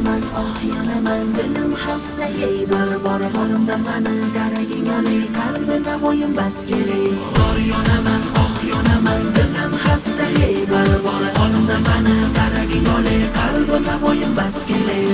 yonaman, oh yonaman, dilim xasta ey bor holimda mani daraging olay, qalbi navoyim bas kelay. Zor yonaman, oh yonaman, dilim xasta ey bor holimda mani daraging olay, qalbi navoyim bas kelay.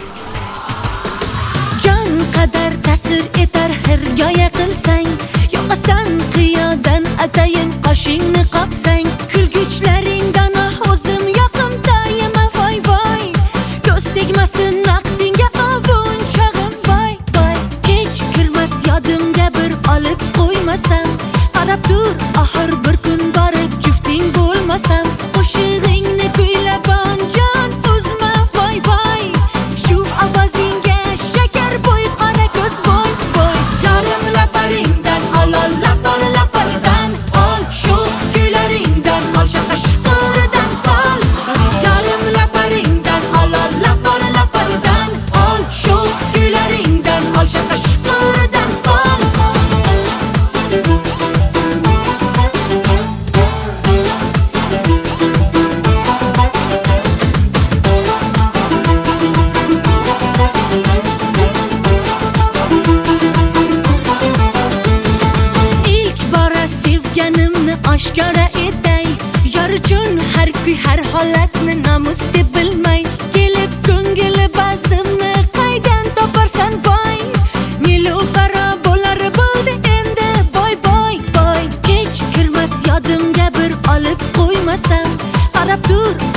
Jon qadar ta'sir etar hirgoya qilsang, yoqasan qiyodan atayin qoshingni qoqsang, kulguchlaringdan o'zim yoqimdayman voy voy, ko'z tegmasin naqdingga ovun chog'im voy voy, kech kirmas yodimga bir olib qo'ymasam, qarab tur oxir bir kun borib jufting bo'lmasam, qo'shig'ingni kuylab jon uzma voy voy, shu ovozingga shakar bo'y qora ko'z bo'y bo'y, yarim laparingdan olol laparidan ol, shu kuylaringdan ol, shaqa shuquridan sol, yarim laparingdan olol laparidan ol, shu kuylaringdan ol, shaqa shuquridan sol. İlk bora sevganimni oshkora etay, yor uchun har kuy har holatni namus deb bilmay, kelib ko'ngli bazimni qaydan toparsan voy, nilufaro bo'lar bo'ldi endi boy boy boy, kech kirmas yodimga bir olib qo'ymasam, qarab tur